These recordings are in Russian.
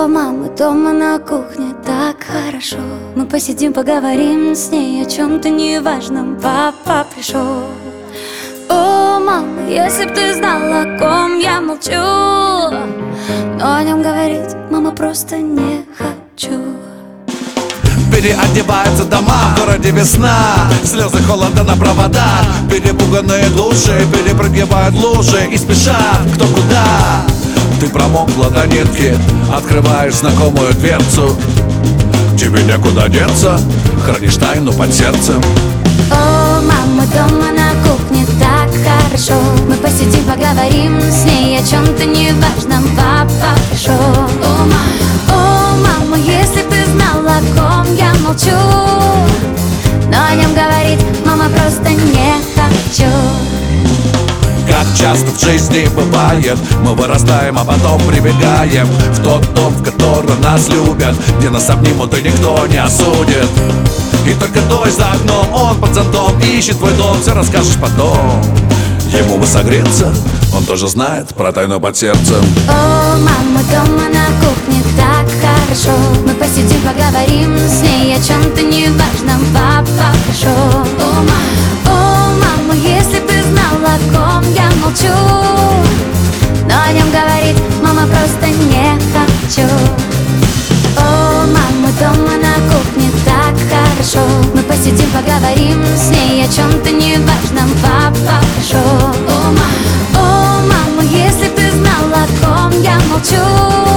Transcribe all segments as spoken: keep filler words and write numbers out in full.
О, мама, дома на кухне так хорошо. Мы посидим, поговорим с ней о чем-то неважном. Папа пришел. О, мама, если б ты знала, о ком я молчу, но о нем говорить, мама, просто не хочу. Переодеваются дома, в городе весна, слезы холода на проводах. Перепуганные души перепрыгивают лужи и спешат кто куда. Ты промокла до нитки, открываешь знакомую дверцу. Тебе некуда деться, хранишь тайну под сердцем. О, мама, дома на кухне так хорошо. Мы посидим, поговорим с ней о чем-то неважном. Папа пришел. О, мама, о, мама, если б ты знала, о ком я молчу, но о нем говорить, мама, просто не хочу. Как часто в жизни бывает, мы вырастаем, а потом прибегаем в тот дом, в котором нас любят, где нас обнимут и никто не осудит. И только дождь за окном, он под зонтом ищет твой дом, все расскажешь потом. Ему бы согреться, он тоже знает про тайну под сердцем. О, мама, дома на кухне так хорошо. Мы посидим, поговорим с ней о чем-то неважном. Папа пришел. О, мама, о, мама, если б ты знала, о ком я молчу, но о нем говорить, мама, просто не хочу. О, мама, дома на кухне так хорошо. Мы посидим, поговорим с ней о чем-то неважном. Папа пришел. О, мама, о, мама, если б ты знала, о ком я молчу,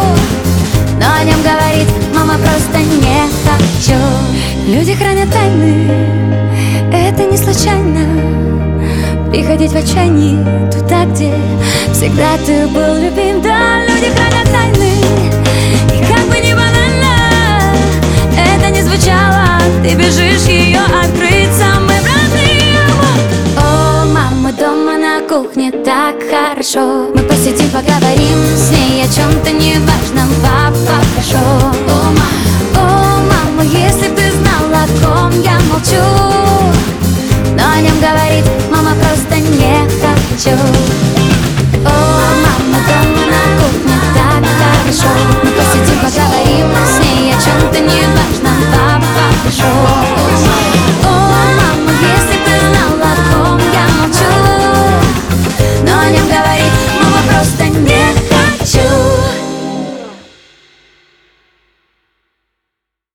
но о нем говорить, мама, просто не хочу. Люди хранят тайны, это не случайно. Приходить в отчаянии туда, где всегда ты был любим. Да, люди хранят тайны, и как бы ни банально это не звучало, ты бежишь ее открыть, самый родные. О, мама, дома на кухне так хорошо. Мы посидим, поговорим с ней о чем-то неважном. Папа пришел. О, мама, о, мама, если б ты знала, о ком я молчу, но о нем говорить, мама, просто не хочу. О, мама, дома на кухне так хорошо. Мы посидим, поговорим с ней о чем-то неважном.